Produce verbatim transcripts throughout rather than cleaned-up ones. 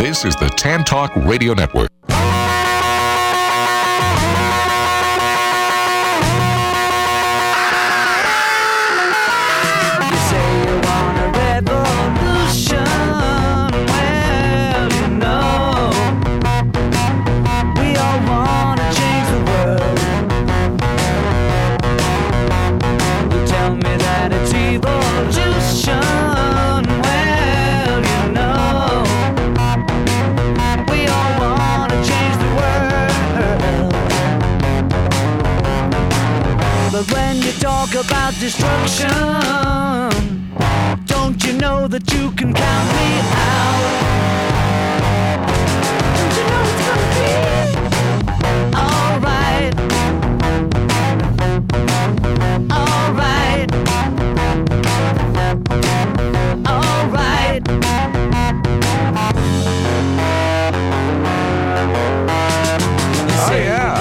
This is the Tan Talk Radio Network. About destruction, don't you know that you can count me out? Don't you know it's gonna be alright? Alright. Alright. Oh yeah,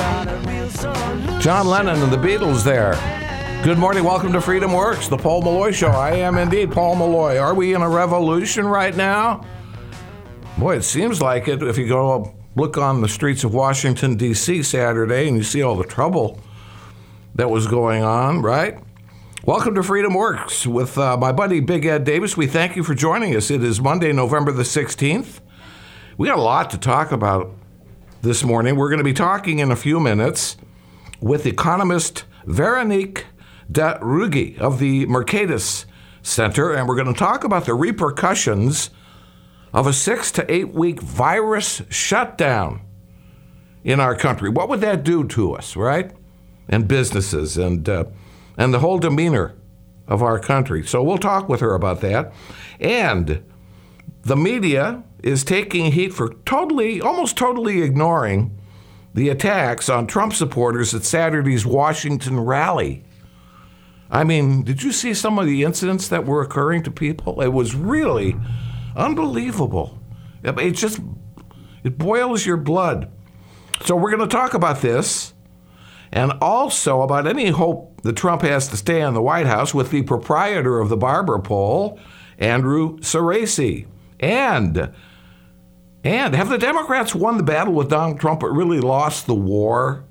John Lennon and the Beatles there. Good morning. Welcome to Freedom Works, the Paul Malloy Show. I am indeed Paul Malloy. Are we in a revolution right now? Boy, it seems like it. If you go look on the streets of Washington, D C Saturday and you see all the trouble that was going on, right? Welcome to Freedom Works with uh, my buddy Big Ed Davis. We thank you for joining us. It is Monday, November the sixteenth. We got a lot to talk about this morning. We're going to be talking in a few minutes with economist Veronique de Rugy of the Mercatus Center, and we're going to talk about the repercussions of a six to eight week virus shutdown in our country. What would that do to us, right? And businesses and uh, and the whole demeanor of our country. So we'll talk with her about that. And the media is taking heat for totally, almost totally ignoring the attacks on Trump supporters at Saturday's Washington rally. I mean, did you see some of the incidents that were occurring to people? It was really unbelievable. It just, it boils your blood. So we're going to talk about this and also about any hope that Trump has to stay in the White House with the proprietor of the Barber poll, Andrew Cerasi. And, and have the Democrats won the battle with Donald Trump but really lost the war?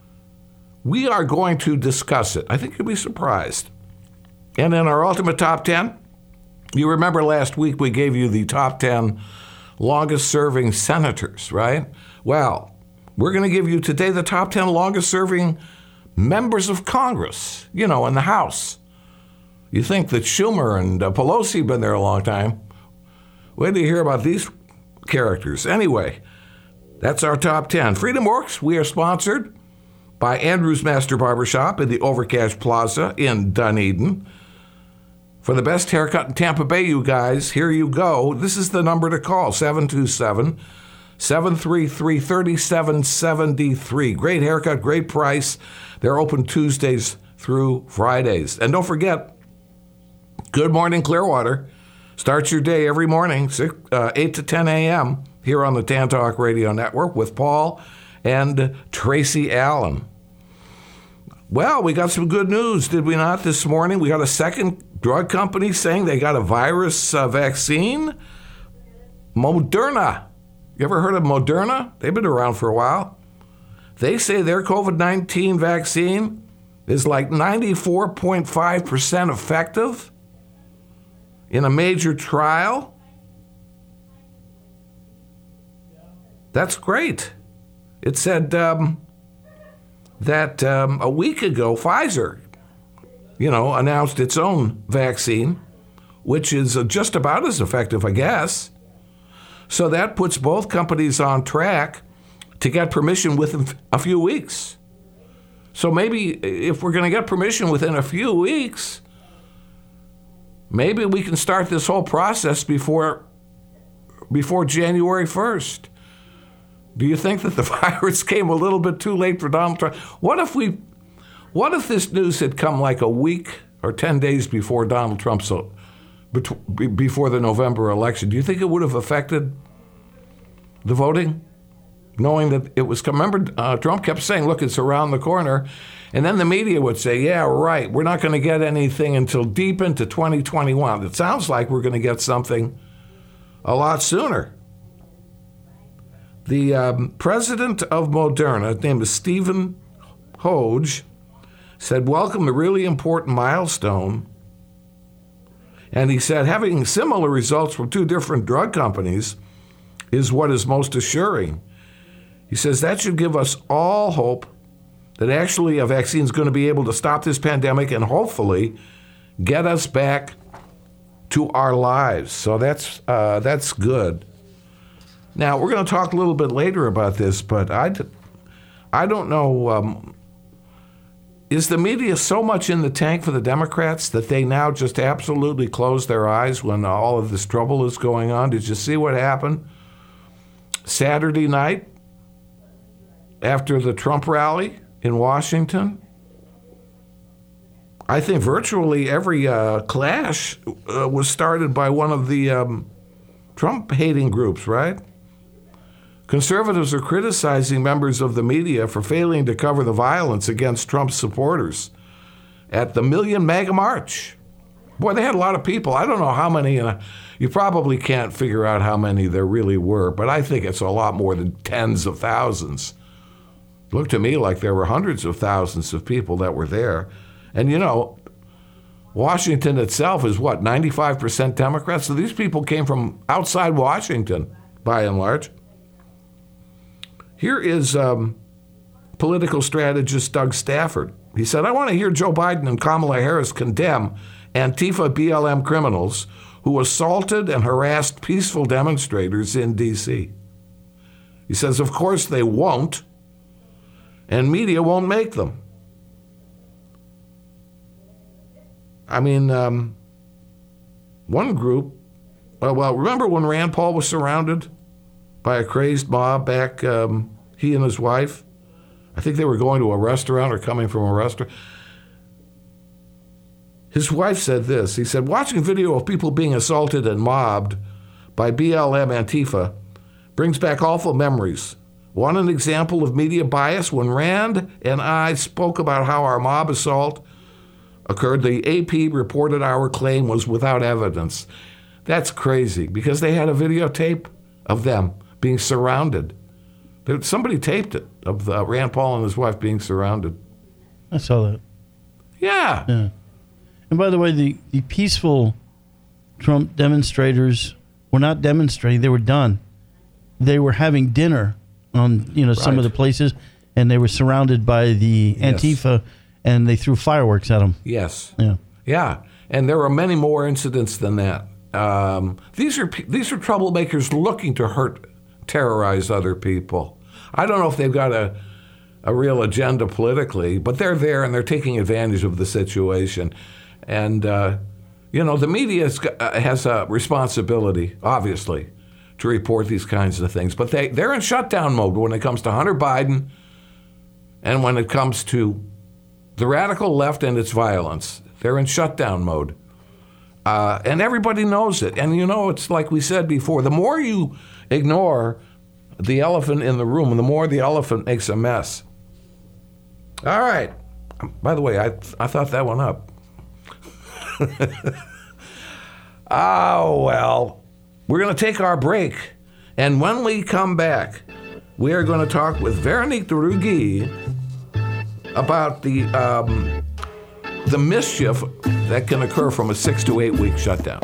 We are going to discuss it. I think you'll be surprised. And in our ultimate top ten, you remember last week we gave you the top ten longest-serving senators, right? Well, we're going to give you today the top ten longest-serving members of Congress, you know, in the House. You think that Schumer and uh, Pelosi have been there a long time. Wait till you hear about these characters. Anyway, that's our top ten. Freedom Works, we are sponsored by Andrew's Master Barbershop in the Overcash Plaza in Dunedin. For the best haircut in Tampa Bay, you guys, here you go. This is the number to call, seven two seven, seven three three, three seven seven three. Great haircut, great price. They're open Tuesdays through Fridays. And don't forget, Good Morning Clearwater starts your day every morning, six, uh, eight to ten a.m. here on the Tan Talk Radio Network with Paul and Tracy Allen. Well, we got some good news, did we not, this morning? We got a second drug company saying they got a virus uh, vaccine. Moderna. You ever heard of Moderna? They've been around for a while. They say their covid nineteen vaccine is like ninety-four point five percent effective in a major trial. That's great. It said um, that um, a week ago, Pfizer, you know, announced its own vaccine, which is uh, just about as effective, I guess. So that puts both companies on track to get permission within a few weeks. So maybe if we're going to get permission within a few weeks, maybe we can start this whole process before before January first. Do you think that the virus came a little bit too late for Donald Trump? What if we, what if this news had come like a week or ten days before Donald Trump's, so, before the November election? Do you think it would have affected the voting? Knowing that it was, remember, uh, Trump kept saying, look, it's around the corner. And then the media would say, yeah, right, we're not going to get anything until deep into twenty twenty-one. It sounds like we're going to get something a lot sooner. The um, president of Moderna, his name is Stephen Hoge, said, welcome a really important milestone. And he said, having similar results from two different drug companies is what is most assuring. He says that should give us all hope that actually a vaccine is going to be able to stop this pandemic and hopefully get us back to our lives. So that's uh, that's good. Now, we're going to talk a little bit later about this, but I, I don't know, um, is the media so much in the tank for the Democrats that they now just absolutely close their eyes when all of this trouble is going on? Did you see what happened Saturday night after the Trump rally in Washington? I think virtually every uh, clash uh, was started by one of the um, Trump-hating groups, right? Conservatives are criticizing members of the media for failing to cover the violence against Trump's supporters at the Million MAGA March. Boy, they had a lot of people. I don't know how many, and you probably can't figure out how many there really were, but I think it's a lot more than tens of thousands. It looked to me like there were hundreds of thousands of people that were there. And, you know, Washington itself is, what, ninety-five percent Democrats? So these people came from outside Washington, by and large. Here is um, political strategist Doug Stafford. He said, I want to hear Joe Biden and Kamala Harris condemn Antifa B L M criminals who assaulted and harassed peaceful demonstrators in D C. He says, of course they won't, and media won't make them. I mean, um, one group, well, well, remember when Rand Paul was surrounded by a crazed mob back, um, he and his wife? I think they were going to a restaurant or coming from a restaurant. His wife said this. He said, watching video of people being assaulted and mobbed by B L M Antifa brings back awful memories. Want an example of media bias? When Rand and I spoke about how our mob assault occurred, the A P reported our claim was without evidence. That's crazy, because they had a videotape of them being surrounded. Somebody taped it, of uh, Rand Paul and his wife being surrounded. I saw that. Yeah. Yeah. And by the way, the, the peaceful Trump demonstrators were not demonstrating. They were done. They were having dinner on, you know, some Right. of the places, and they were surrounded by the Yes. Antifa, and they threw fireworks at them. Yes. Yeah. Yeah. And there are many more incidents than that. Um, these are these are troublemakers looking to hurt, terrorize other people. I don't know if they've got a a real agenda politically, but they're there and they're taking advantage of the situation. And, uh, you know, the media has, uh, has a responsibility, obviously, to report these kinds of things. But they, they're in shutdown mode when it comes to Hunter Biden and when it comes to the radical left and its violence. They're in shutdown mode. Uh, and everybody knows it. And, you know, it's like we said before, the more you ignore the elephant in the room, the more the elephant makes a mess. All right. By the way, I I thought that one up. Oh, well, we're going to take our break. And when we come back, we are going to talk with Veronique de Rugy about the um, the mischief that can occur from a six to eight week shutdown.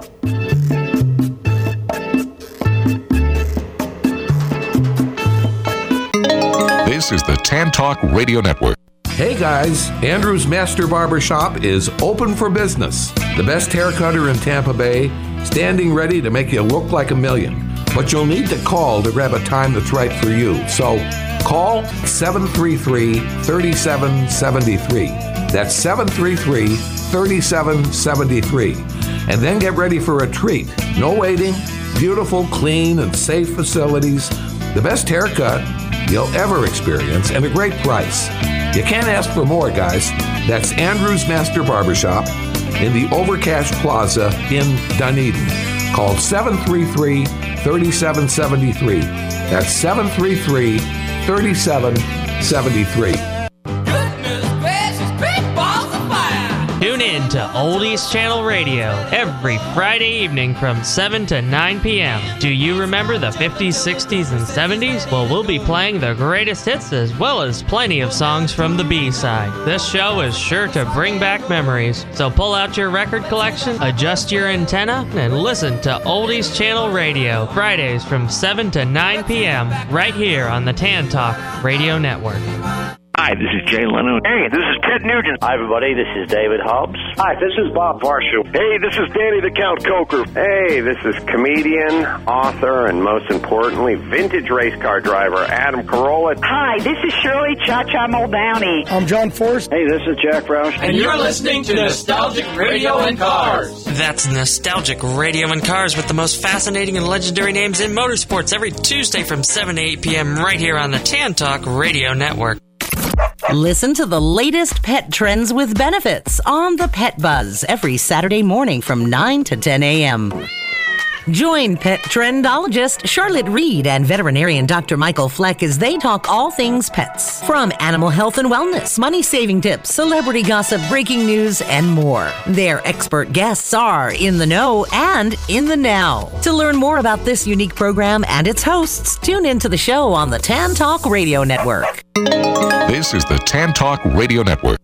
This is the Tan Talk Radio Network. Hey guys, Andrew's Master Barber Shop is open for business. The best hair cutter in Tampa Bay, standing ready to make you look like a million. But you'll need to call to grab a time that's right for you. So call seven three three, three seven seven three. That's seven three three, three seven seven three. And then get ready for a treat. No waiting, beautiful, clean, and safe facilities. The best haircut you'll ever experience, and a great price. You can't ask for more, guys. That's Andrew's Master Barbershop in the Overcash Plaza in Dunedin. Call seven three three, three seven seven three. That's seven three three, three seven seven three. Goodness gracious, big balls of fire! Tune in to to Oldies Channel Radio every Friday evening from seven to nine p.m. Do you remember the fifties, sixties, and seventies? Well, we'll be playing the greatest hits as well as plenty of songs from the B-side. This show is sure to bring back memories. So pull out your record collection, adjust your antenna, and listen to Oldies Channel Radio Fridays from seven to nine p.m. right here on the Tan Talk Radio Network. Hi, this is Jay Leno. Hey, this is Ted Nugent. Hi, everybody. This is David Hobbs. Hi, this is Bob Varsho. Hey, this is Danny the Count Coker. Hey, this is comedian, author, and most importantly, vintage race car driver Adam Carolla. Hi, this is Shirley Cha-Cha Muldowney. I'm John Force. Hey, this is Jack Roush. And you're listening to Nostalgic Radio and Cars. That's Nostalgic Radio and Cars with the most fascinating and legendary names in motorsports every Tuesday from seven to eight p.m. right here on the Tan Talk Radio Network. Listen to the latest pet trends with benefits on the Pet Buzz every Saturday morning from nine to ten a.m. Join pet trendologist Charlotte Reed and veterinarian Doctor Michael Fleck as they talk all things pets. From animal health and wellness, money-saving tips, celebrity gossip, breaking news, and more. Their expert guests are in the know and in the now. To learn more about this unique program and its hosts, tune into the show on the Tan Talk Radio Network. This is the Tan Talk Radio Network.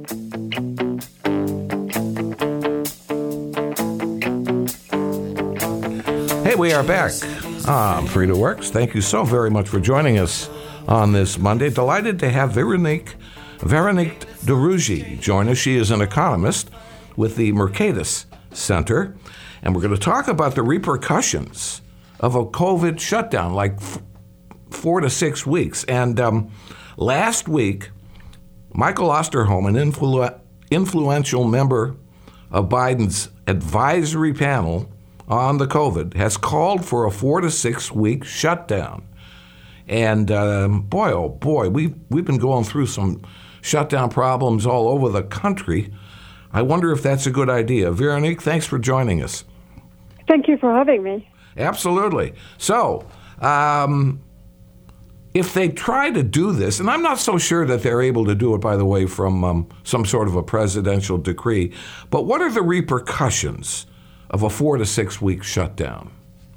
Hey, we are back on Frida Works. Thank you so very much for joining us on this Monday. Delighted to have Veronique, Veronique de Rugy join us. She is an economist with the Mercatus Center, and we're going to talk about the repercussions of a COVID shutdown, like f- four to six weeks. And um, last week, Michael Osterholm, an influ- influential member of Biden's advisory panel on the COVID, has called for a four to six week shutdown. And um, boy, oh boy, we've, we've been going through some shutdown problems all over the country. I wonder if that's a good idea. Veronique, thanks for joining us. Thank you for having me. Absolutely. So, um, if they try to do this, and I'm not so sure that they're able to do it, by the way, from um, some sort of a presidential decree, but what are the repercussions of a four to six week shutdown?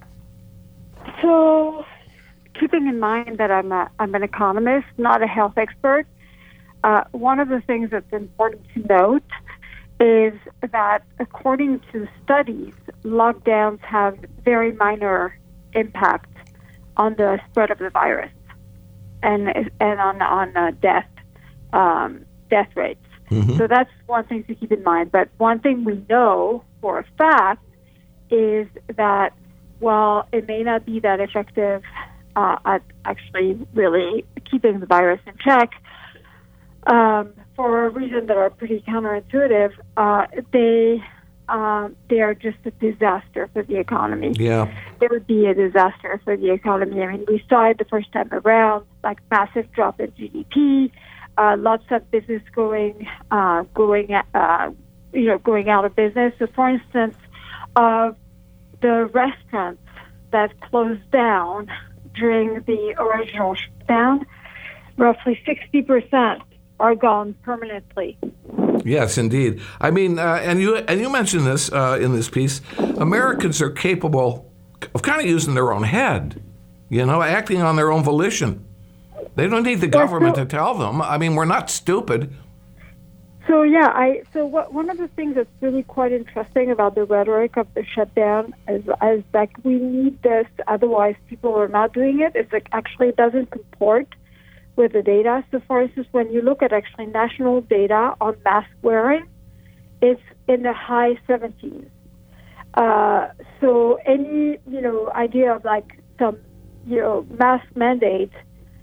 So, keeping in mind that I'm a, I'm an economist, not a health expert, uh, one of the things that's important to note is that according to studies, lockdowns have very minor impact on the spread of the virus and and on on uh, death um, death rates. Mm-hmm. So that's one thing to keep in mind. But one thing we know for a fact is that while it may not be that effective uh, at actually really keeping the virus in check, um, for a reason that are pretty counterintuitive, uh, they uh, they are just a disaster for the economy. Yeah, it would be a disaster for the economy. I mean, we saw it the first time around, like massive drop in G D P. Uh, lots of business going, uh, going, uh, you know, going out of business. So, for instance, uh, the restaurants that closed down during the original shutdown, roughly sixty percent are gone permanently. Yes, indeed. I mean, uh, and you and you mentioned this uh, in this piece. Americans are capable of kind of using their own head, you know, acting on their own volition. They don't need the government yeah, so, to tell them. I mean, we're not stupid. So, yeah, I so what, one of the things that's really quite interesting about the rhetoric of the shutdown is, is that we need this, otherwise people are not doing it. It's like actually it doesn't comport with the data. So, for instance, when you look at actually national data on mask wearing, it's in the high seventies. Uh, so any, you know, idea of like some, you know, mask mandate,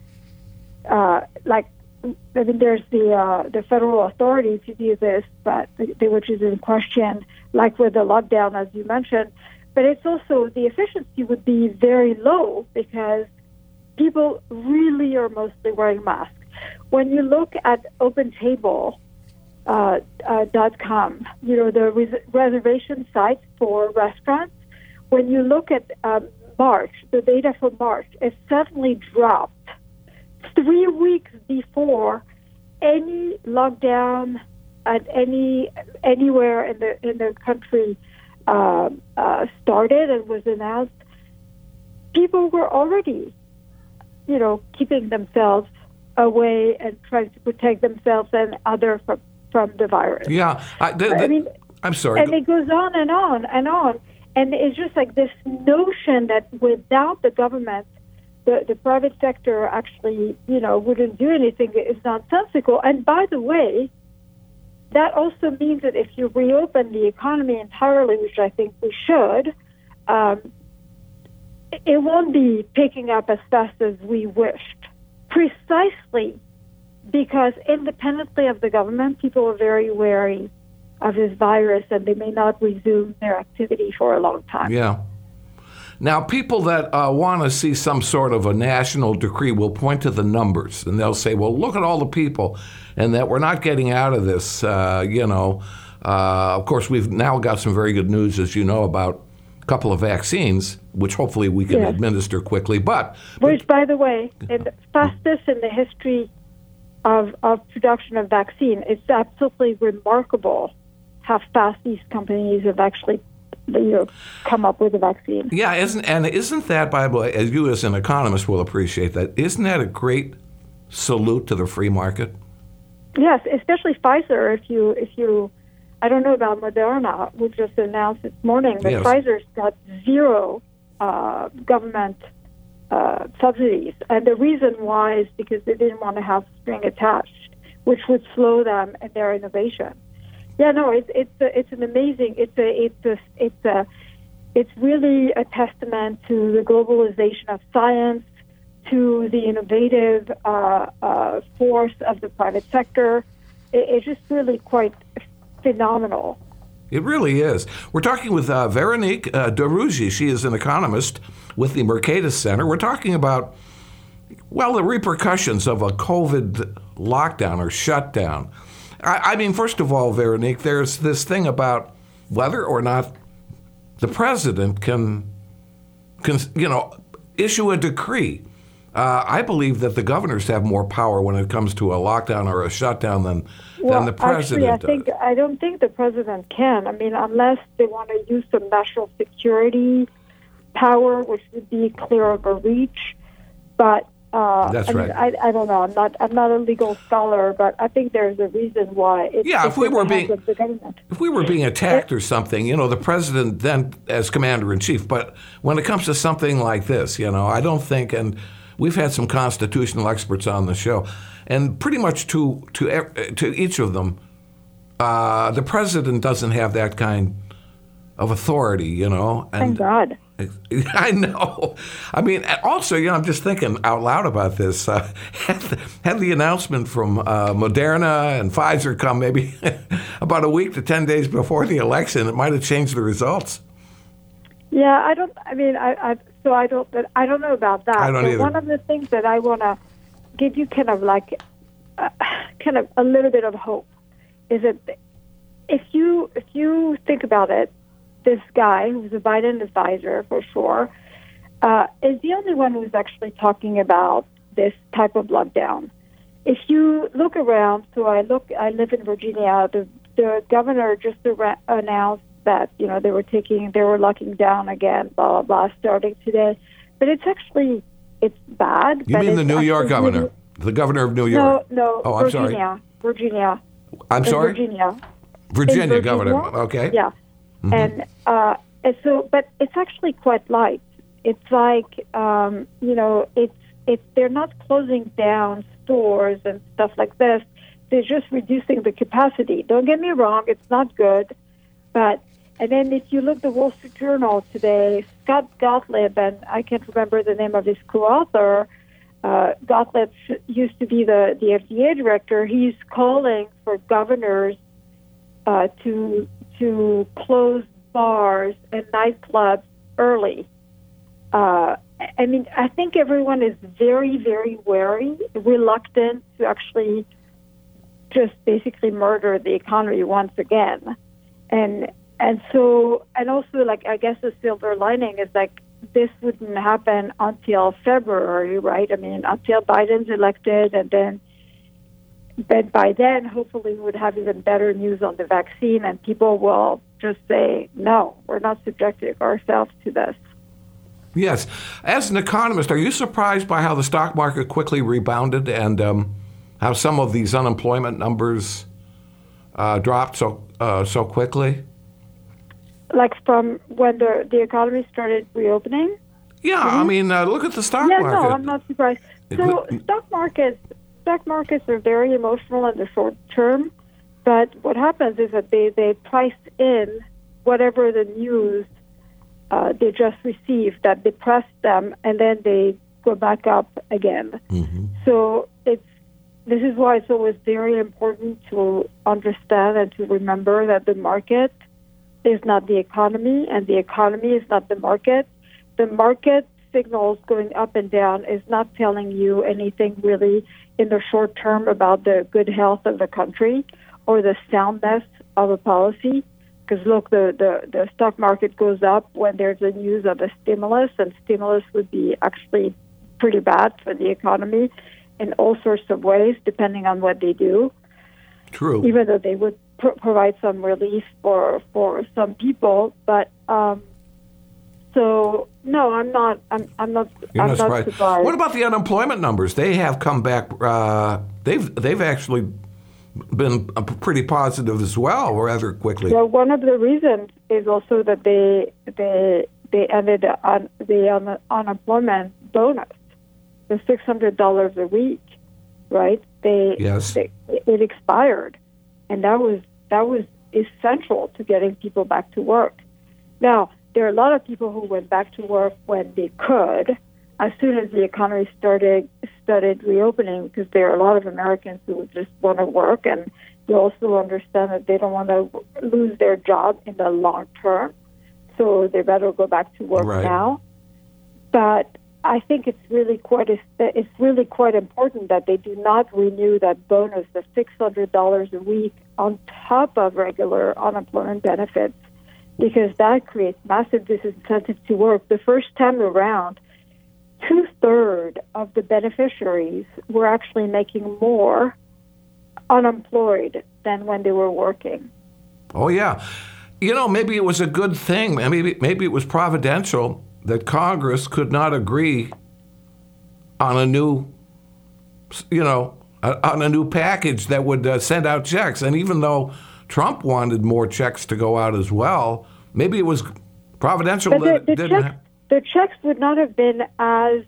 Uh, like, I mean, there's the uh, the federal authority to do this, but the, which is in question, like with the lockdown, as you mentioned. But it's also the efficiency would be very low because people really are mostly wearing masks. When you look at OpenTable uh, uh, dot com, you know, the res- reservation site for restaurants, when you look at um, March, the data for March, it suddenly dropped three weeks before any lockdown at any anywhere in the in the country uh, uh, started and was announced, people were already, you know, keeping themselves away and trying to protect themselves and others from, from the virus. Yeah, I, the, the, I mean, I'm sorry. And it goes on and on and on. And it's just like this notion that without the government, the, the private sector actually, you know, wouldn't do anything is nonsensical. And by the way, that also means that if you reopen the economy entirely, which I think we should, um, it won't be picking up as fast as we wished. Precisely because independently of the government, people are very wary of this virus and they may not resume their activity for a long time. Yeah. Now, people that uh, want to see some sort of a national decree will point to the numbers and they'll say, well, look at all the people and that we're not getting out of this, uh, you know. Uh, of course, we've now got some very good news, as you know, about a couple of vaccines, which hopefully we can yes. administer quickly. But Which, by the way, is the fastest in the history of, of production of vaccine. It's absolutely remarkable how fast these companies have actually, you know, come up with a vaccine. Yeah, isn't and isn't that, by the way, as you as an economist will appreciate that, isn't that a great salute to the free market? Yes, especially Pfizer. If you, if you, I don't know about Moderna, which just announced this morning, but yes. Pfizer's got zero uh, government uh, subsidies, and the reason why is because they didn't want to have string attached, which would slow them in their innovation. Yeah, no, it's it's a, it's an amazing. It's a it's a it's a it's really a testament to the globalization of science, to the innovative uh, uh, force of the private sector. It, it's just really quite phenomenal. It really is. We're talking with uh, Veronique uh, de Rougy. She is an economist with the Mercatus Center. We're talking about, well, the repercussions of a COVID lockdown or shutdown. I, I mean, first of all, Veronique, there's this thing about whether or not the president can, can you know, issue a decree. Uh, I believe that the governors have more power when it comes to a lockdown or a shutdown than, well, than the president actually, I think, does. I don't think the president can. I mean, unless they want to use some national security power, which would be clear of a reach. But uh, That's I right. mean, I, I don't know. I'm not. I'm not a legal scholar, but I think there's a reason why. It's, yeah, it's if we were being the if we were being attacked or something, you know, the president then as commander in chief. But when it comes to something like this, you know, I don't think and. We've had some constitutional experts on the show, and pretty much to to to each of them, uh, the president doesn't have that kind of authority, you know. And Thank God. I know. I mean, also, you know, I'm just thinking out loud about this. Uh, had, the, had the announcement from uh, Moderna and Pfizer come maybe about a week to ten days before the election, it might have changed the results. Yeah, I don't. I mean, I, I so I don't. I don't know about that. I don't but either. One of the things that I want to give you kind of like, uh, kind of a little bit of hope, is that if you if you think about it, this guy who's a Biden advisor for sure, uh, is the only one who's actually talking about this type of lockdown. If you look around, so I look. I live in Virginia. The the governor just ar- announced that, you know, they were taking, they were locking down again, blah, blah, blah, starting today. But it's actually, it's bad. You mean the New York governor? Really, the governor of New York? No, no, oh, I'm Virginia. sorry. Virginia. I'm In sorry? Virginia. Virginia, In Virginia governor. Okay. Yeah. Mm-hmm. And, uh, and so, but it's actually quite light. It's like, um, you know, it's, it's, they're not closing down stores and stuff like this. They're just reducing the capacity. Don't get me wrong, it's not good. But And then if you look at the Wall Street Journal today, Scott Gottlieb, and I can't remember the name of his co-author, uh, Gottlieb used to be the, the F D A director. He's calling for governors uh, to to close bars and nightclubs early. Uh, I mean, I think everyone is very, very wary, reluctant to actually just basically murder the economy once again. And And so, and also, like, I guess the silver lining is, like, this wouldn't happen until February, right? I mean, until Biden's elected, and then but by then, hopefully, we would have even better news on the vaccine, and people will just say, no, we're not subjecting ourselves to this. Yes. As an economist, are you surprised by how the stock market quickly rebounded and um, how some of these unemployment numbers uh, dropped so uh, so quickly? Like from when the, the economy started reopening? Yeah, mm-hmm. I mean, uh, look at the stock yeah, market. Yeah, no, I'm not surprised. So stock markets, stock markets are very emotional in the short term, but what happens is that they, they price in whatever the news uh, they just received that depressed them, and then they go back up again. Mm-hmm. So it's this is why it's always very important to understand and to remember that the market is not the economy, and the economy is not the market. The market signals going up and down is not telling you anything really in the short term about the good health of the country or the soundness of a policy. Because, look, the, the, the stock market goes up when there's a news of a stimulus, and stimulus would be actually pretty bad for the economy in all sorts of ways, depending on what they do. True. Even though they would pr- provide some relief for, for some people. But, um, so, no, I'm not, I'm, I'm not, You're I'm not not surprised. surprised. What about the unemployment numbers? They have come back, uh, they've, they've actually been pretty positive as well, rather quickly. Well, one of the reasons is also that they they they ended on the un, unemployment bonus, the six hundred dollars a week, right? They yes, they, it expired, and that was that was essential to getting people back to work. Now there are a lot of people who went back to work when they could, as soon as the economy started started reopening, because there are a lot of Americans who just want to work, and they also understand that they don't want to lose their job in the long term, so they better go back to work right. now. But I think it's really quite a, it's really quite important that they do not renew that bonus, the six hundred dollars a week on top of regular unemployment benefits, because that creates massive disincentive to work. The first time around, two-thirds of the beneficiaries were actually making more unemployed than when they were working. Oh, yeah. You know, maybe it was a good thing. Maybe, maybe it was providential that Congress could not agree on a new, you know, on a new package that would uh, send out checks. And even though Trump wanted more checks to go out as well, maybe it was providential but the, that the it didn't. Checks, the checks would not have been as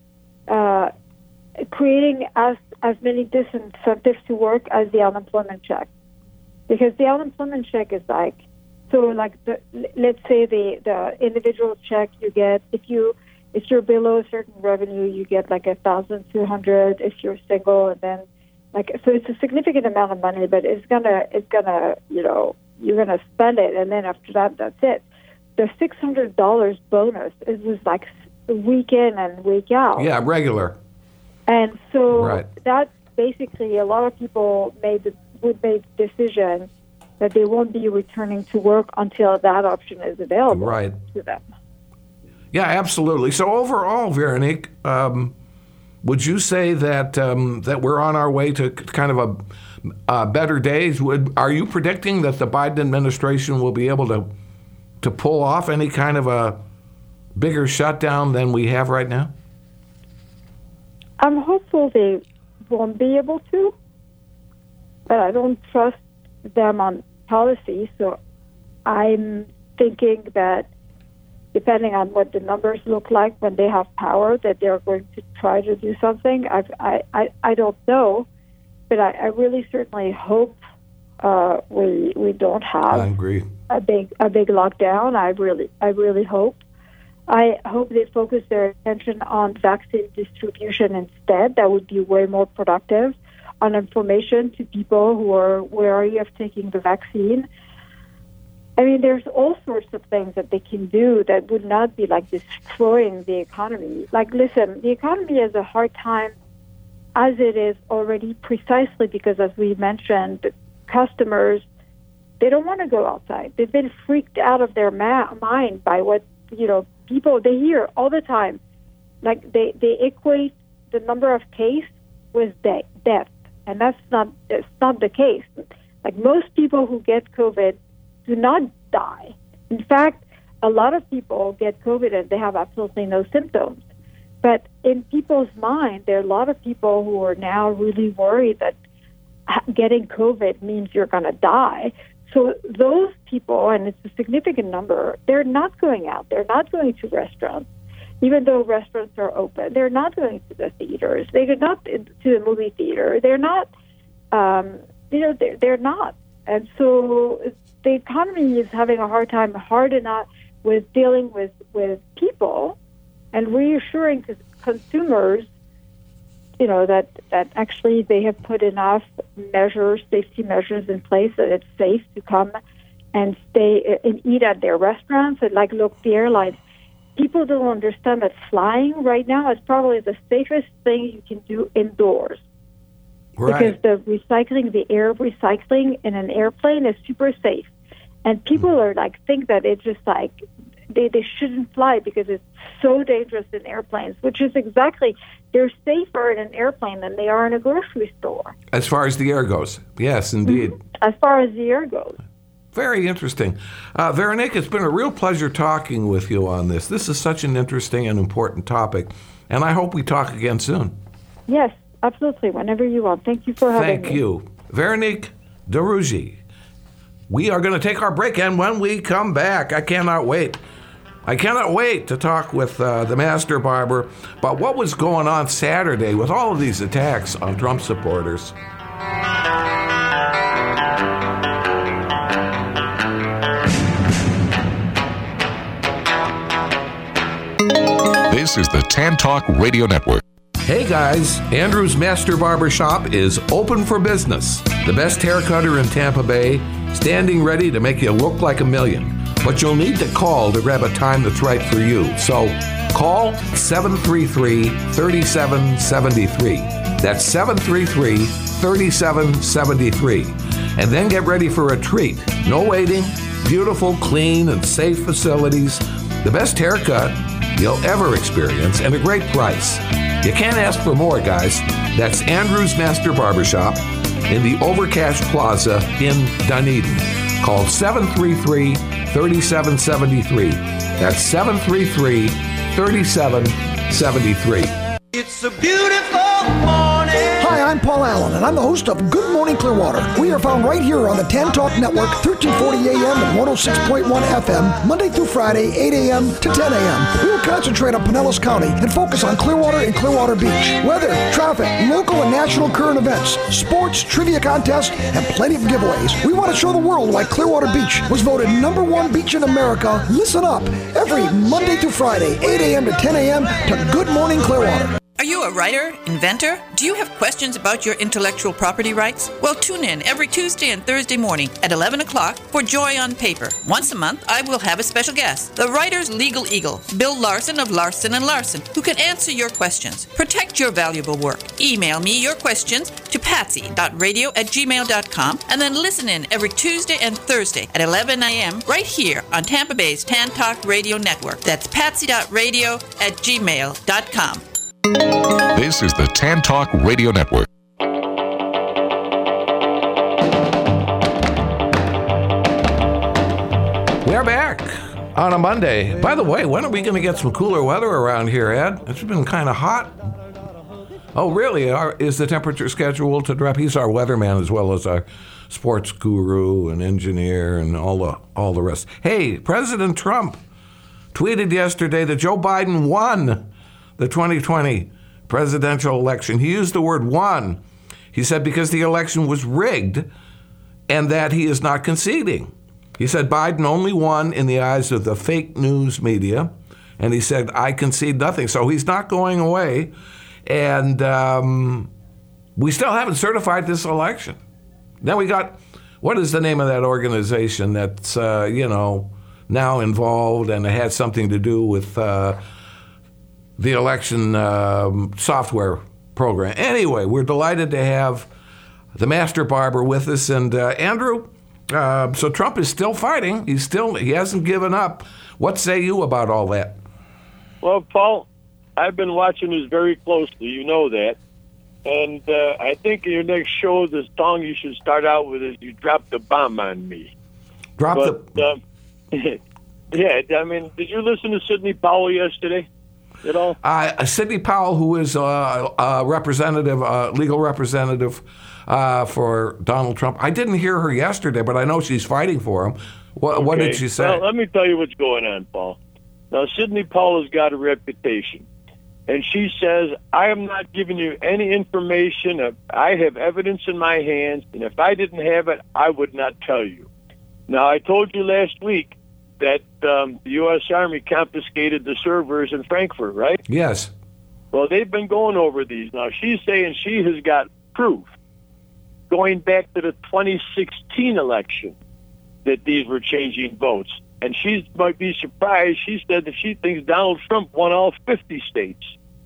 uh, creating as as many disincentives to work as the unemployment check, because the unemployment check is like so like the, let's say the the individual check you get if you if you're below a certain revenue you get like a thousand two hundred if you're single, and then like so it's a significant amount of money, but it's gonna it's gonna you know you're gonna spend it, and then after that that's it. The six hundred dollars bonus is was like week in and week out. Yeah, regular. And so right. that basically a lot of people made the, would make the decision that they won't be returning to work until that option is available right. to them. Yeah, absolutely. So overall, Veronique, um, would you say that um, that we're on our way to kind of a uh, better days? Would are you predicting that the Biden administration will be able to to pull off any kind of a bigger shutdown than we have right now? I'm hopeful they won't be able to, but I don't trust them on policy, so I'm thinking that depending on what the numbers look like when they have power, that they're going to try to do something. I've, I, I, I don't know, but I, I really certainly hope uh, we we don't have I agree. a big a big lockdown. I really I really hope. I hope they focus their attention on vaccine distribution instead. That would be way more productive. On information to people who are wary of taking the vaccine. I mean, there's all sorts of things that they can do that would not be like destroying the economy. Like, listen, the economy has a hard time as it is already, precisely because, as we mentioned, the customers, they don't want to go outside. They've been freaked out of their ma- mind by what, you know, people, they hear all the time. Like, they, they equate the number of cases with de- death. and that's not it's not the case. Like most people who get COVID do not die. In fact, a lot of people get COVID and they have absolutely no symptoms. But in people's mind, there are a lot of people who are now really worried that getting COVID means you're going to die. So those people, and it's a significant number, they're not going out. They're not going to restaurants, even though restaurants are open. They're not going to the theaters. They're not to the movie theater. They're not, um, you know, they're, they're not. And so the economy is having a hard time, hard enough with dealing with, with people and reassuring consumers, you know, that, that actually they have put enough measures, safety measures in place that it's safe to come and stay and eat at their restaurants. And like, look, the airlines, people don't understand that flying right now is probably the safest thing you can do indoors. Right. Because the recycling, the air recycling in an airplane is super safe. And people are like, think that it's just like, they, they shouldn't fly because it's so dangerous in airplanes, which is exactly, they're safer in an airplane than they are in a grocery store. As far as the air goes. Yes, indeed. Mm-hmm. As far as the air goes. Very interesting. Uh, Veronique, it's been a real pleasure talking with you on this. This is such an interesting and important topic, and I hope we talk again soon. Yes, absolutely, whenever you want. Thank you for having Thank me. Thank you. Veronique de Rougy. We are going to take our break, and when we come back, I cannot wait. I cannot wait to talk with uh, the Master Barber about what was going on Saturday with all of these attacks on Trump supporters. This is the Tan Talk Radio Network. Hey guys, Andrew's Master Barber Shop is open for business. The best haircutter in Tampa Bay, standing ready to make you look like a million. But you'll need to call to grab a time that's right for you. So call seven three three, three seven seven three. That's seven three three, three seven seven three. And then get ready for a treat. No waiting, beautiful, clean, and safe facilities. The best haircut you'll ever experience and a great price. You can't ask for more, guys. That's Andrew's Master Barbershop in the Overcash Plaza in Dunedin. Call seven three three, three seven seven three. That's seven three three, three seven seven three. It's a beautiful morning. Hi, I'm Paul Allen, and I'm the host of Good Morning Clearwater. We are found right here on the Tan Talk Network, thirteen forty A M and one oh six point one F M, Monday through Friday, eight A M to ten A M. We will concentrate on Pinellas County and focus on Clearwater and Clearwater Beach. Weather, traffic, local and national current events, sports, trivia contests, and plenty of giveaways. We want to show the world why Clearwater Beach was voted number one beach in America. Listen up every Monday through Friday, eight A M to ten A M to Good Morning Clearwater. Are you a writer, inventor? Do you have questions about your intellectual property rights? Well, tune in every Tuesday and Thursday morning at eleven o'clock for Joy on Paper. Once a month, I will have a special guest, the writer's legal eagle, Bill Larson of Larson and Larson, who can answer your questions. Protect your valuable work. Email me your questions to patsy dot radio at gmail dot com and then listen in every Tuesday and Thursday at eleven A M right here on Tampa Bay's Tan Talk Radio Network. That's patsy dot radio at gmail dot com. This is the Tan Talk Radio Network. We're back on a Monday. By the way, when are we going to get some cooler weather around here, Ed? It's been kind of hot. Oh, really? Are, is the temperature scheduled to drop? He's our weatherman as well as our sports guru and engineer and all the all the rest. Hey, President Trump tweeted yesterday that Joe Biden won the twenty twenty presidential election. He used the word won. He said because the election was rigged and that he is not conceding. He said Biden only won in the eyes of the fake news media, and he said, I concede nothing. So he's not going away, and um, we still haven't certified this election. Then we got, what is the name of that organization that's, uh, you know, now involved and it had something to do with uh, the election um, software program. Anyway, we're delighted to have the Master Barber with us. And uh, Andrew, uh, so Trump is still fighting. He's still, he hasn't given up. What say you about all that? Well, Paul, I've been watching this very closely. You know that. And uh, I think in your next show, the song you should start out with is "You Dropped the Bomb on Me." Drop but, the. Um, yeah, I mean, did you listen to Sidney Powell yesterday at all? Uh, Sidney Powell, who is a, a representative, a legal representative uh, for Donald Trump. I didn't hear her yesterday, but I know she's fighting for him. What, okay. what did she say? Well, let me tell you what's going on, Paul. Now, Sidney Powell has got a reputation. And she says, I am not giving you any information. I have evidence in my hands, and if I didn't have it, I would not tell you. Now, I told you last week that um, the U S. Army confiscated the servers in Frankfurt, right? Yes. Well, they've been going over these. Now, she's saying she has got proof going back to the twenty sixteen election that these were changing votes. And she might be surprised. She said that she thinks Donald Trump won all fifty states.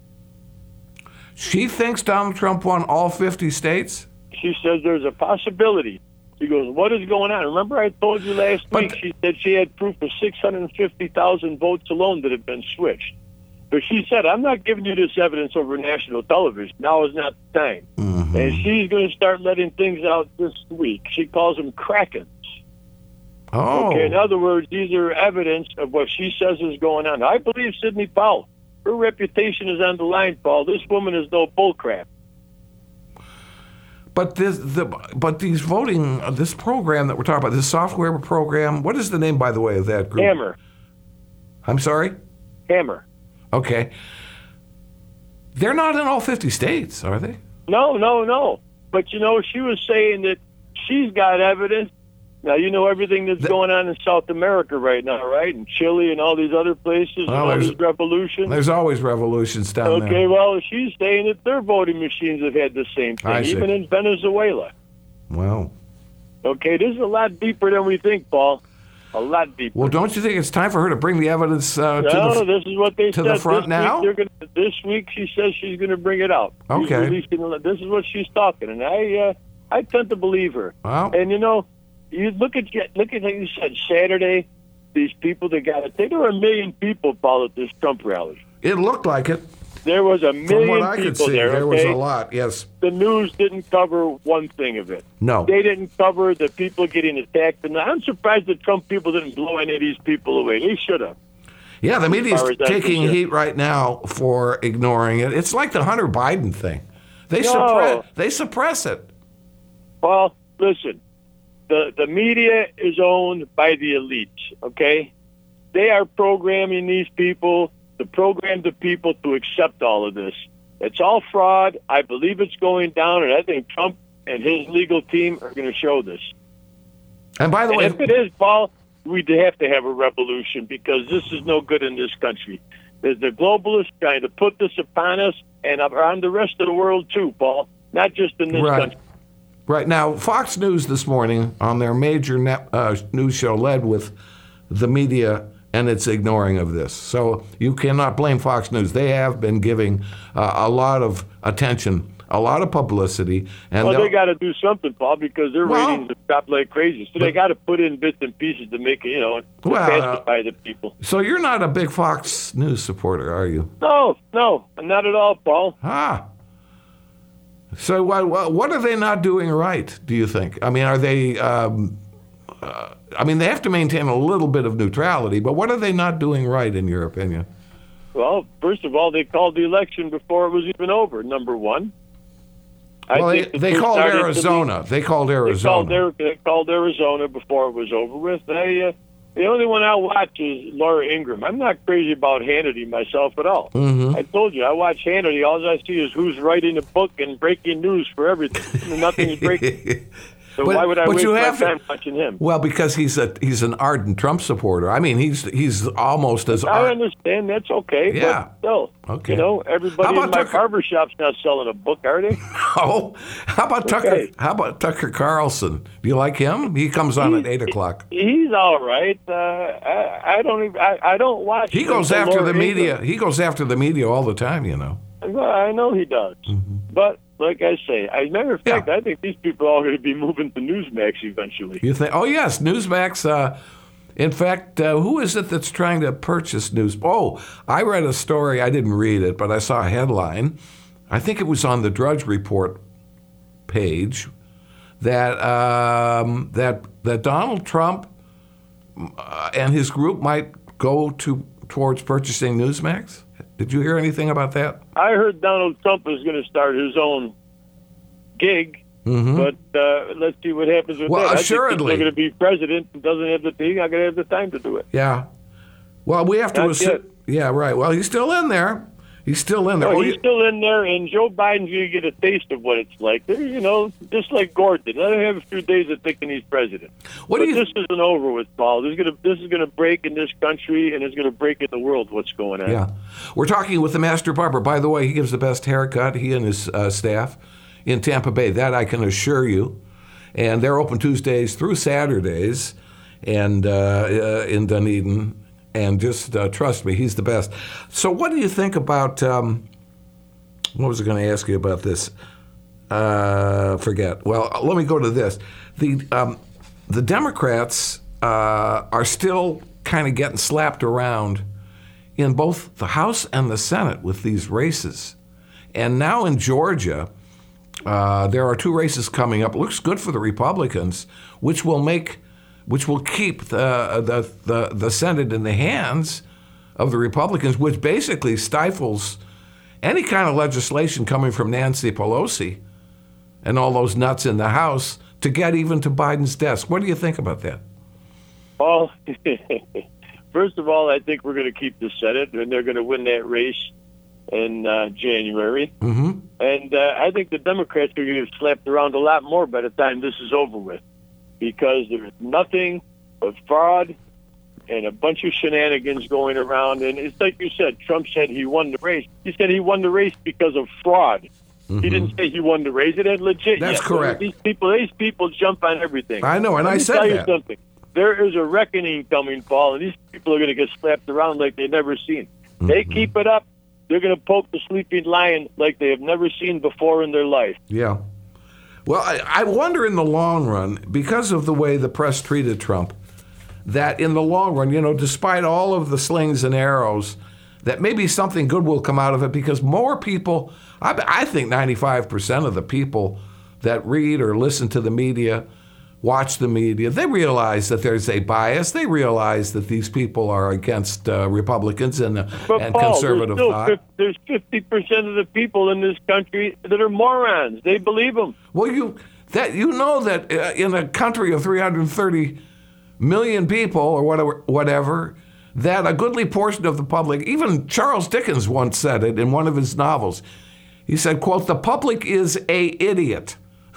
She thinks Donald Trump won all fifty states? She says there's a possibility. She goes, what is going on? Remember I told you last but, week she said she had proof of six hundred fifty thousand votes alone that had been switched. But she said, I'm not giving you this evidence over national television. Now is not the time. Mm-hmm. And she's going to start letting things out this week. She calls them krakens. Oh. Okay, in other words, these are evidence of what she says is going on. I believe Sidney Powell. Her reputation is on the line, Paul. This woman is no bullcrap. But this, the, but these voting, uh, this program that we're talking about, this software program, what is the name, by the way, of that group? Hammer. I'm sorry? Hammer. Okay. They're not in all fifty states, are they? No, no, no. But, you know, she was saying that she's got evidence. Now, you know everything that's the, going on in South America right now, right? In Chile and all these other places, well, and all these revolutions. There's always revolutions down okay, there. Okay, well, she's saying that their voting machines have had the same thing, I even see. in Venezuela. Wow. Okay, this is a lot deeper than we think, Paul. A lot deeper. Well, don't you think it's time for her to bring the evidence uh, no, to the this is what they to said. the front this now? Week gonna, this week, she says she's going to bring it out. Okay. Releasing, this is what she's talking, and I, uh, I tend to believe her. Wow. And you know, you look at look at like you said Saturday. These people that got it. There were a million people, Paul, at this Trump rally. It looked like it. There was a million From what I people could see, there. there okay? was a lot. Yes. The news didn't cover one thing of it. No. They didn't cover the people getting attacked. And I'm surprised the Trump people didn't blow any of these people away. They should have. Yeah, the media's as as taking heat right now for ignoring it. It's like the Hunter Biden thing. They No. suppress. They suppress it. Well, listen. The the media is owned by the elites. Okay, they are programming these people to program the people to accept all of this. It's all fraud. I believe it's going down, and I think Trump and his legal team are going to show this. And by the and way, if it is, Paul, we have to have a revolution because this is no good in this country. There's the globalists trying to put this upon us and on the rest of the world too, Paul. Not just in this right. country. Right now, Fox News this morning on their major net, uh, news show led with the media and its ignoring of this. So you cannot blame Fox News. They have been giving uh, a lot of attention, a lot of publicity. And well, they got to do something, Paul, because their well, ratings have dropped like crazy. So but, they got to put in bits and pieces to make it, you know, to well, pacify uh, the people. So you're not a big Fox News supporter, are you? No, no, not at all, Paul. Ah. So what, what are they not doing right, do you think? I mean, are they, um, uh, I mean, they have to maintain a little bit of neutrality, but what are they not doing right, in your opinion? Well, first of all, they called the election before it was even over, number one. Well, I they, they called Arizona. They called Arizona. They called, they called Arizona before it was over with. They, uh, the only one I watch is Laura Ingraham. I'm not crazy about Hannity myself at all. Mm-hmm. I told you, I watch Hannity. All I see is who's writing a book and breaking news for everything. Nothing is breaking. So but, why would I waste my to, time watching him? Well, because he's a he's an ardent Trump supporter. I mean, he's he's almost as. I ard- understand that's okay. Yeah. But still, okay. You know, everybody in my Tucker- barbershop's not selling a book, are they? Oh, how about Tucker? Okay. How about Tucker Carlson? Do you like him? He comes on he's, at eight o'clock. He's all right. Uh, I, I don't even. I, I don't watch. He goes after Laura the media. Ingraham. He goes after the media all the time. You know. Well, I know he does, mm-hmm. but. Like I say, as a matter of fact, yeah. I think these people are all going to be moving to Newsmax eventually. You think? Oh, yes, Newsmax. Uh, in fact, uh, who is it that's trying to purchase News? Oh, I read a story. I didn't read it, but I saw a headline I think it was on the Drudge Report page, that um, that that Donald Trump uh, and his group might go to towards purchasing Newsmax. Did you hear anything about that? I heard Donald Trump is going to start his own gig, mm-hmm. but uh, let's see what happens with well, that. Assuredly. I think he's going to be president and doesn't have the he's not going to have the time to do it. Yeah. Well, we have to Not assume. Yeah, right. Well, he's still in there. He's still in there. No, oh, he's you, still in there, and Joe Biden's going to get a taste of what it's like. You know, just like Gore did. Let him have a few days of thinking he's president. What but do you, this isn't over with, Paul. This is going to this is going to break in this country, and it's going to break in the world. What's going on? Yeah, we're talking with the master barber. By the way, he gives the best haircut. He and his uh, staff in Tampa Bay. That I can assure you. And they're open Tuesdays through Saturdays, and uh, uh, in Dunedin. And just uh, trust me, he's the best. So what do you think about, um, what was I going to ask you about this? Uh, forget. Well, let me go to this. The um, the Democrats uh, are still kind of getting slapped around in both the House and the Senate with these races. And now in Georgia, uh, there are two races coming up. It looks good for the Republicans, which will make... which will keep the, the the the Senate in the hands of the Republicans, which basically stifles any kind of legislation coming from Nancy Pelosi and all those nuts in the House to get even to Biden's desk. What do you think about that? Well, first of all, I think we're going to keep the Senate, and they're going to win that race in uh, January. Mm-hmm. And uh, I think the Democrats are going to get slapped around a lot more by the time this is over with, because there's nothing but fraud and a bunch of shenanigans going around. And it's like you said, Trump said he won the race. He said he won the race because of fraud. Mm-hmm. He didn't say he won the race. It had legit. That's yet. correct. These people, these people jump on everything. I know, and Let I me said tell that. you something. There is a reckoning coming, Paul, and these people are going to get slapped around like they've never seen. Mm-hmm. They keep it up, they're going to poke the sleeping lion like they have never seen before in their life. Yeah. Well, I, I wonder in the long run, because of the way the press treated Trump, that in the long run, you know, despite all of the slings and arrows, that maybe something good will come out of it, because more people, I, I think ninety-five percent of the people that read or listen to the media, watch the media, they realize that there's a bias. They realize that these people are against uh, Republicans and, uh, and Paul, conservative there's thought. fifty, there's fifty percent of the people in this country that are morons. They believe them. Well, you that you know that uh, in a country of three hundred thirty million people or whatever, whatever, that a goodly portion of the public, even Charles Dickens once said it in one of his novels. He said, quote, "The public is a idiot."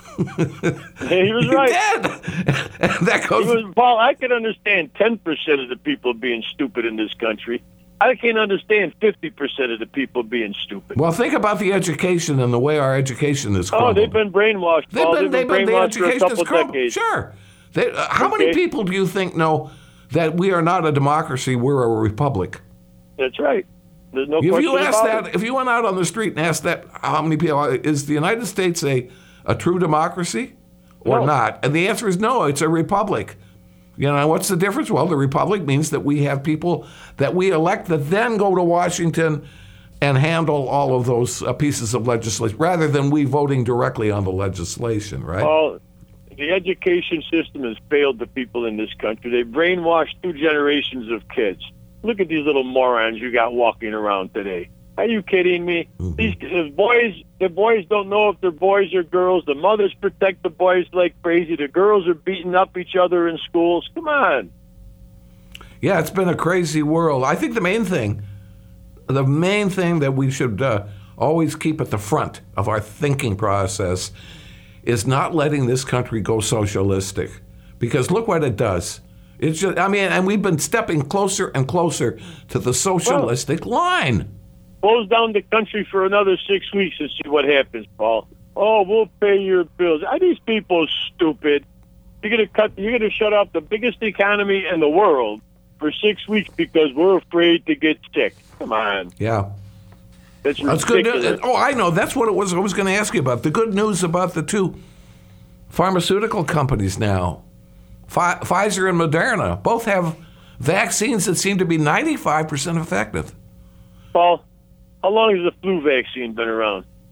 He was right. He did. And that goes. He was, Paul, I can understand ten percent of the people being stupid in this country. I can't understand fifty percent of the people being stupid. Well, think about the education and the way our education is crumbled. Oh, they've been brainwashed, They've Paul. been, They've been, they've been, the brainwashed for a education couple is crumbled. decades. Sure. They, uh, how Okay. many people do you think know that we are not a democracy, we're a republic? That's right. There's no if question you ask about that, it. if you went out on the street and asked that, how many people, is the United States a, a true democracy or No. not? And the answer is no, it's a republic. You know, what's the difference? Well, the republic means that we have people that we elect that then go to Washington and handle all of those uh, pieces of legislation, rather than we voting directly on the legislation, right? Paul, the education system has failed the people in this country. They brainwashed two generations of kids. Look at these little morons you got walking around today. Are you kidding me? Mm-hmm. These the boys, the boys don't know if they're boys or girls. The mothers protect the boys like crazy. The girls are beating up each other in schools. Come on. Yeah, it's been a crazy world. I think the main thing, the main thing that we should uh, always keep at the front of our thinking process is not letting this country go socialistic. Because look what it does. It's just, I mean, and we've been stepping closer and closer to the socialistic well, line. Close down the country for another six weeks and see what happens, Paul. Oh, we'll pay your bills. Are these people stupid? You're gonna cut. You're gonna shut off the biggest economy in the world for six weeks because we're afraid to get sick. Come on. Yeah. That's, That's good news. Oh, I know. That's what it was I was going to ask you about. The good news about the two pharmaceutical companies now, Pfi- Pfizer and Moderna, both have vaccines that seem to be ninety-five percent effective. Paul, how long has the flu vaccine been around?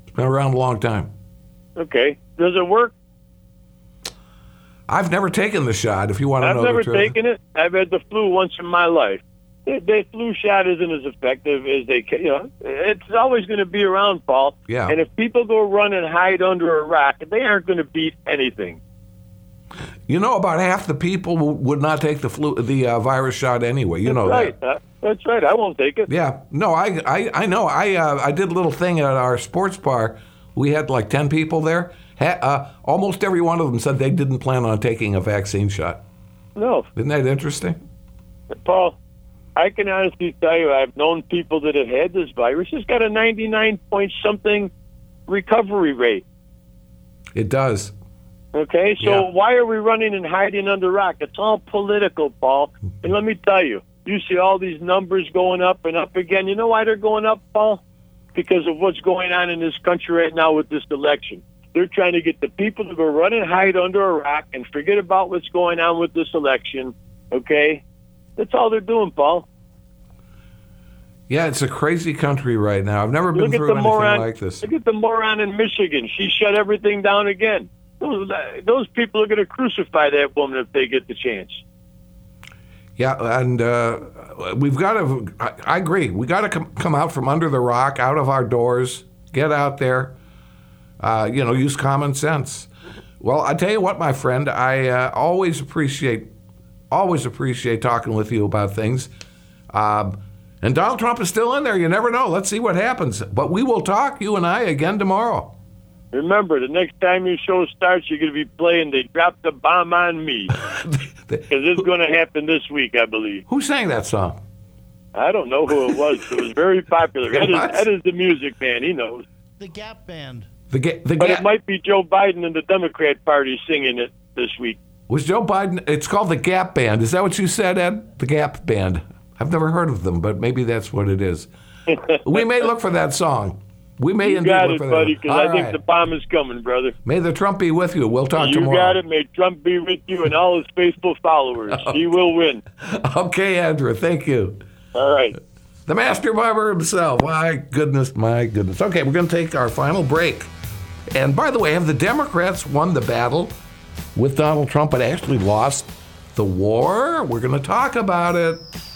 It's been around a long time. Okay. Does it work? I've never taken the shot, if you want to I've know never the truth. taken it. I've had the flu once in my life. The, the flu shot isn't as effective as they can. You know, it's always going to be around, Paul. Yeah. And if people go run and hide under a rock, they aren't going to beat anything. You know, about half the people w- would not take the flu, the uh, virus shot anyway. You That's know right. that. Uh, that's right. I won't take it. Yeah. No, I I, I know. I uh, I did a little thing at our sports bar. We had like ten people there. Ha- uh, almost every one of them said they didn't plan on taking a vaccine shot. No. Isn't that interesting? Paul, I can honestly tell you I've known people that have had this virus. It's got a ninety-nine point something recovery rate. It does. Okay, so Yeah. why are we running and hiding under rock? It's all political, Paul. And let me tell you, you see all these numbers going up and up again. You know why they're going up, Paul? Because of what's going on in this country right now with this election. They're trying to get the people to go run and hide under a rock and forget about what's going on with this election, okay? That's all they're doing, Paul. Yeah, it's a crazy country right now. I've never been Look at through the anything moron, like this. Look at the moron in Michigan. She shut everything down again. Those, those people are going to crucify that woman if they get the chance. Yeah, and uh, we've got to, I, I agree, we got to com- come out from under the rock, out of our doors, get out there, uh, you know, use common sense. Well, I tell you what, my friend, I uh, always appreciate, always appreciate talking with you about things. Um, and Donald Trump is still in there. You never know. Let's see what happens. But we will talk, you and I, again tomorrow. Remember, the next time your show starts, you're going to be playing They Dropped the Bomb on Me. Because it's going to happen this week, I believe. Who sang that song? I don't know who it was. It was very popular. Ed is, Ed is the music man. He knows. The Gap Band. The, ga- the but Gap. It might be Joe Biden and the Democrat Party singing it this week. Was Joe Biden? It's called the Gap Band. Is that what you said, Ed? The Gap Band. I've never heard of them, but maybe that's what it is. We may look for that song. We may you indeed got look it, for buddy, that. because I think the bomb is coming, brother. May the Trump be with you. We'll talk you tomorrow. You got it. May Trump be with you and all his faithful followers. He will win. Okay, Andrew. Thank you. All right. The master barber himself. My goodness, my goodness. Okay, we're going to take our final break. And by the way, have the Democrats won the battle with Donald Trump but actually lost the war? We're going to talk about it.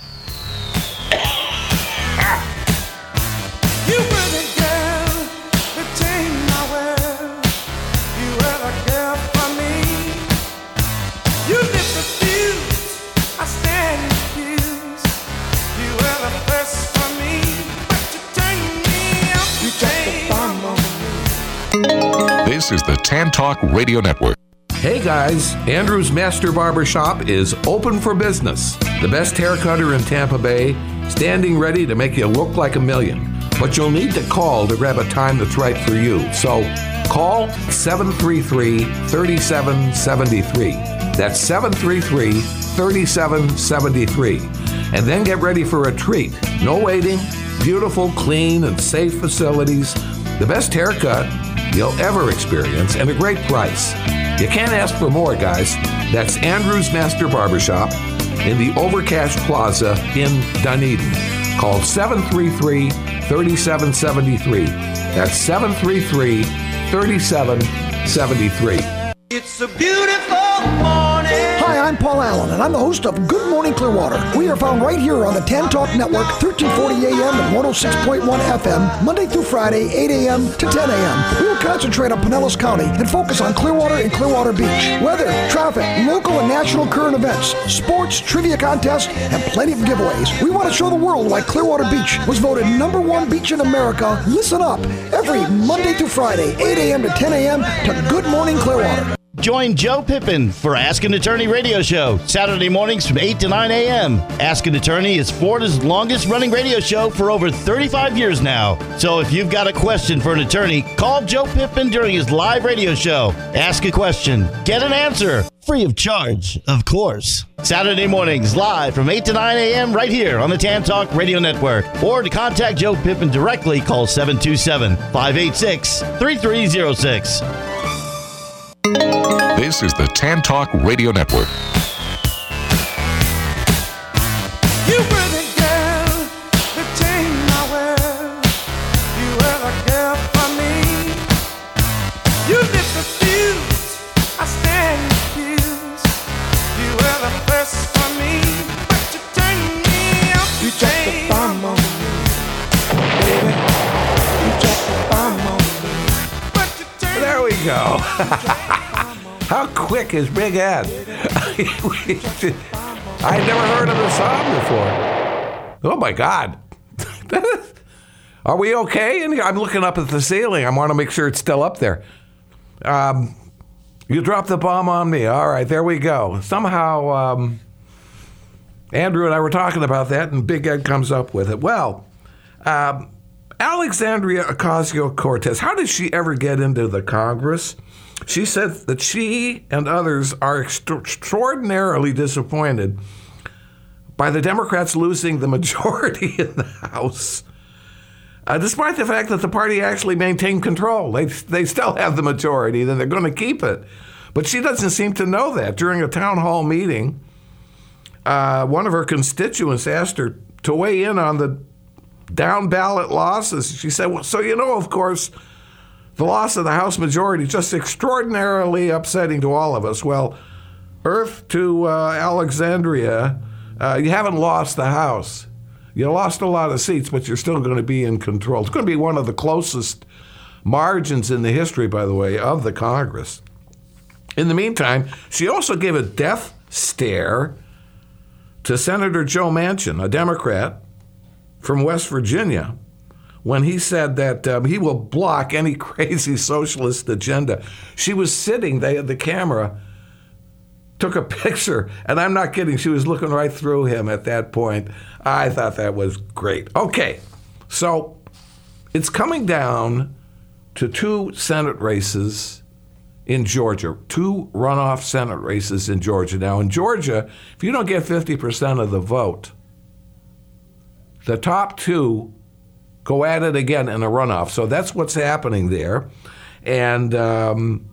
You pretty girl, between my world, you ever care for me? You lit the fuse, I stand accused. You ever thirst for me, but you turn me up. You dropped the bomb on me. This is the Tan Talk Radio Network. Hey guys, Andrew's Master Barber Shop is open for business. The best hair cutter in Tampa Bay, standing ready to make you look like a million. But you'll need to call to grab a time that's right for you. So call seven three three, three seven seven three. That's seven three three, three seven seven three. And then get ready for a treat. No waiting, beautiful, clean, and safe facilities. The best haircut you'll ever experience and a great price. You can't ask for more, guys. That's Andrew's Master Barbershop in the Overcash Plaza in Dunedin. Call seven three three, three seven seven three. That's seven three three, three seven seven three. It's a beautiful morning. Hi, I'm Paul Allen, and I'm the host of Good Morning Clearwater. We are found right here on the Tan Talk Network, thirteen forty A M and one oh six point one F M, Monday through Friday, eight A M to ten A M We will concentrate on Pinellas County and focus on Clearwater and Clearwater Beach. Weather, traffic, local and national current events, sports, trivia contests, and plenty of giveaways. We want to show the world why Clearwater Beach was voted number one beach in America. Listen up every Monday through Friday, eight A M to ten A M to Good Morning Clearwater. Join Joe Pippin for Ask an Attorney radio show, Saturday mornings from eight to nine A M Ask an Attorney is Florida's longest running radio show for over thirty-five years now. So if you've got a question for an attorney, call Joe Pippin during his live radio show. Ask a question, get an answer, free of charge, of course. Saturday mornings live from eight to nine A M right here on the Tan Talk Radio Network. Or to contact Joe Pippin directly, call seven two seven, five eight six, three three zero six. This is the Tan Talk Radio Network. You pretty girl, between my world, you ever care for me? go. How quick is Big Ed? I'd never heard of the song before. Oh, my God. Are we okay? And I'm looking up at the ceiling. I want to make sure it's still up there. Um, you dropped the bomb on me. All right, there we go. Somehow, um, Andrew and I were talking about that, and Big Ed comes up with it. Well, um, Alexandria Ocasio-Cortez, how did she ever get into the Congress? She said that she and others are extra- extraordinarily disappointed by the Democrats losing the majority in the House. Uh, despite the fact that the party actually maintained control. They they still have the majority, then they're going to keep it. But she doesn't seem to know that. During a town hall meeting, uh, one of her constituents asked her to weigh in on the down-ballot losses. She said, well, so you know, of course, the loss of the House majority is just extraordinarily upsetting to all of us. Well, Earth to uh, Alexandria, uh, you haven't lost the House. You lost a lot of seats, but you're still going to be in control. It's going to be one of the closest margins in the history, by the way, of the Congress. In the meantime, she also gave a death stare to Senator Joe Manchin, a Democrat from West Virginia, when he said that um, he will block any crazy socialist agenda. She was sitting, they had the camera, took a picture, and I'm not kidding, she was looking right through him at that point. I thought that was great. Okay, so it's coming down to two Senate races in Georgia, two runoff Senate races in Georgia. Now, in Georgia, if you don't get fifty percent of the vote, the top two go at it again in a runoff. So that's what's happening there. And um,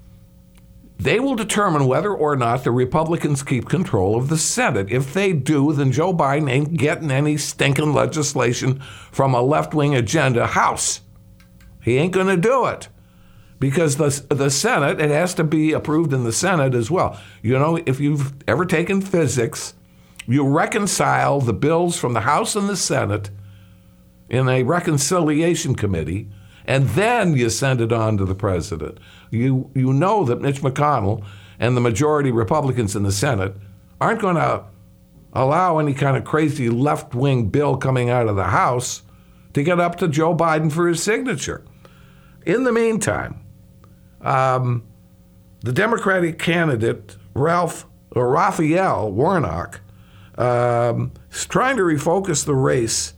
they will determine whether or not the Republicans keep control of the Senate. If they do, then Joe Biden ain't getting any stinking legislation from a left-wing agenda house. He ain't going to do it because the the Senate, it has to be approved in the Senate as well. You know, if you've ever taken physics, you reconcile the bills from the House and the Senate in a reconciliation committee, and then you send it on to the president. You you know that Mitch McConnell and the majority Republicans in the Senate aren't going to allow any kind of crazy left-wing bill coming out of the House to get up to Joe Biden for his signature. In the meantime, um, the Democratic candidate, Ralph or Raphael Warnock, um, is trying to refocus the race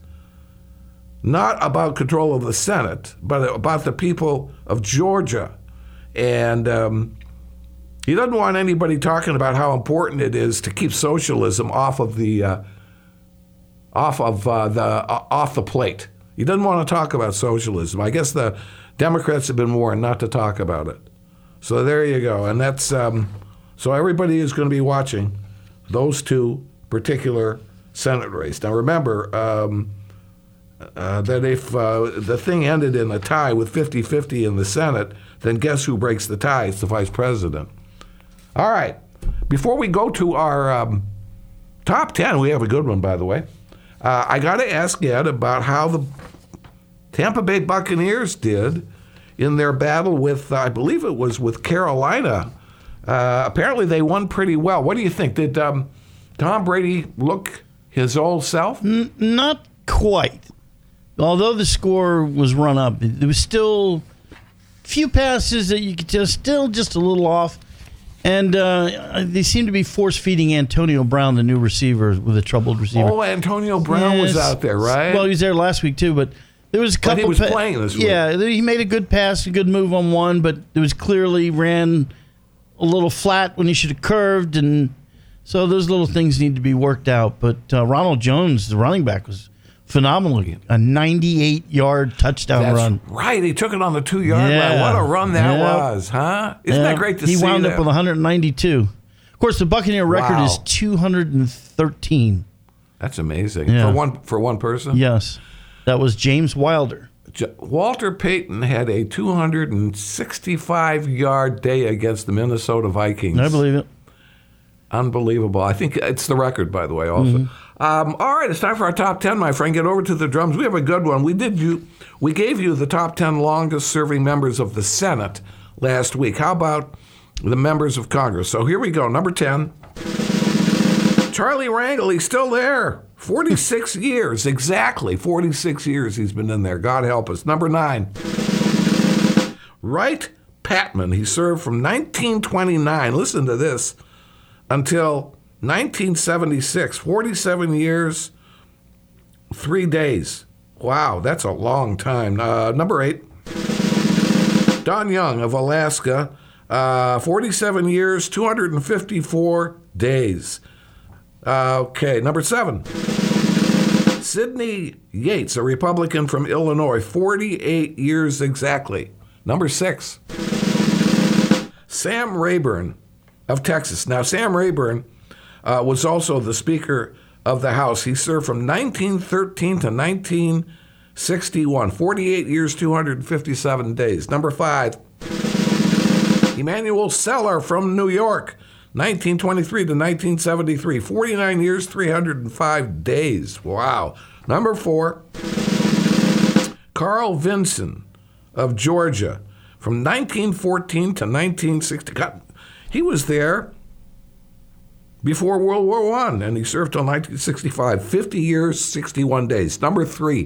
not about control of the Senate, but about the people of Georgia. And um, he doesn't want anybody talking about how important it is to keep socialism off of the uh, off of uh, the uh, off the plate. He doesn't want to talk about socialism. I guess the Democrats have been warned not to talk about it. So there you go. And that's um, so everybody is going to be watching those two particular Senate races. Now remember. Um, Uh, that if uh, the thing ended in a tie with fifty-fifty in the Senate, then guess who breaks the tie? It's the vice president. All right. Before we go to our um, top ten, we have a good one, by the way. Uh, I got to ask Ed about how the Tampa Bay Buccaneers did in their battle with, uh, I believe it was with Carolina. Uh, apparently they won pretty well. What do you think? Did um, Tom Brady look his old self? N- not quite. Although the score was run up, there was still a few passes that you could tell still just a little off. And uh, they seem to be force-feeding Antonio Brown, the new receiver, with a troubled receiver. Oh, Antonio Brown yes. was out there, right? Well, he was there last week, too. But there was a couple but he was pa- playing this week. Yeah, he made a good pass, a good move on one, but it was clearly ran a little flat when he should have curved. And so those little things need to be worked out. But uh, Ronald Jones, the running back, was phenomenal. A ninety-eight yard touchdown That's run. Right. He took it on the two-yard yeah. line. What a run that yeah. was, huh? Isn't yeah. that great to he see? He wound that? up with one hundred ninety-two. Of course, the Buccaneer record wow. is two hundred thirteen. That's amazing. Yeah. For one for one person? Yes. That was James Wilder. Walter Payton had a two hundred sixty-five yard day against the Minnesota Vikings. I believe it. Unbelievable. I think it's the record, by the way, also. Mm-hmm. Um, all right, it's time for our top ten, my friend. Get over to the drums. We have a good one. We did you. We gave you the top ten longest-serving members of the Senate last week. How about the members of Congress? So here we go. Number ten. Charlie Rangel, he's still there. forty-six years, exactly. forty-six years he's been in there. God help us. Number nine. Wright Patman, he served from nineteen twenty-nine, listen to this, until nineteen seventy-six. forty-seven years, three days. Wow, that's a long time. Uh, number eight. Don Young of Alaska, uh, forty-seven years, two hundred fifty-four days. Uh, okay, number seven. Sidney Yates, a Republican from Illinois, forty-eight years exactly. Number six. Sam Rayburn of Texas. Now, Sam Rayburn uh, was also the Speaker of the House. He served from nineteen thirteen to nineteen sixty-one. forty-eight years, two hundred fifty-seven days. Number five. Emanuel Seller from New York. nineteen twenty-three to nineteen seventy-three, forty-nine years, three hundred five days. Wow. Number four, Carl Vinson of Georgia, from nineteen fourteen to nineteen sixty. God, he was there before World War One, and he served till nineteen sixty-five, fifty years, sixty-one days. Number three.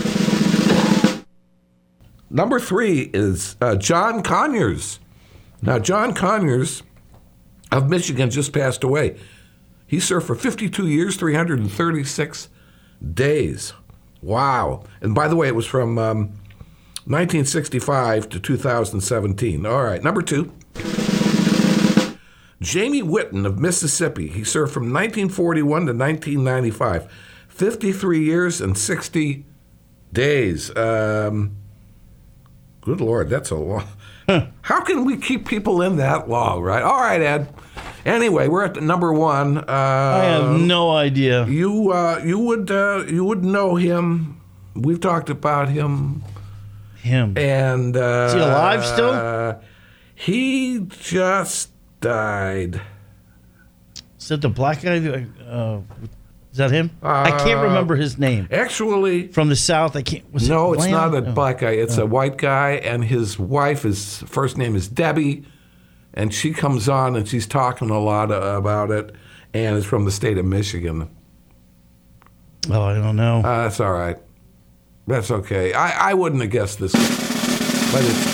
Number three is uh, John Conyers. Now, John Conyers of Michigan just passed away. He served for fifty-two years, three hundred thirty-six days. Wow. And by the way, it was from um, nineteen sixty-five to two thousand seventeen. All right, number two. Jamie Whitten of Mississippi. He served from nineteen forty-one to nineteen ninety-five. fifty-three years and sixty days. Um, good Lord, that's a long... How can we keep people in that long, right? All right, Ed. Anyway, we're at the number one. Uh, I have no idea. You uh, you would uh, you would know him. We've talked about him. Him. And uh, is he alive still? Uh, he just died. Is that the black guy? Uh, is that him? Uh, I can't remember his name. Actually, from the South, I can't. Was no, it it's not a oh. black guy. It's oh. a white guy, and his wife, his first name is Debbie, and she comes on and she's talking a lot about it, and it's from the state of Michigan. Oh, I don't know. Uh, that's all right. That's okay. I, I wouldn't have guessed this, but it's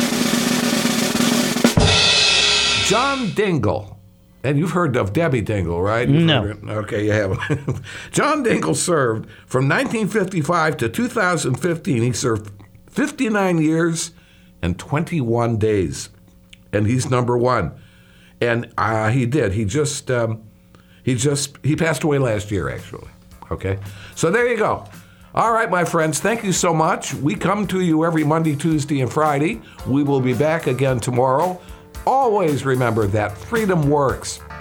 true. John Dingell. And you've heard of Debbie Dingell, right? You've no. Okay, you haven't. John Dingell served from nineteen fifty-five to two thousand fifteen. He served fifty-nine years and twenty-one days. And he's number one. And uh, he did. He just, um, he just, he passed away last year, actually. Okay? So there you go. All right, my friends, thank you so much. We come to you every Monday, Tuesday, and Friday. We will be back again tomorrow. Always remember that freedom works.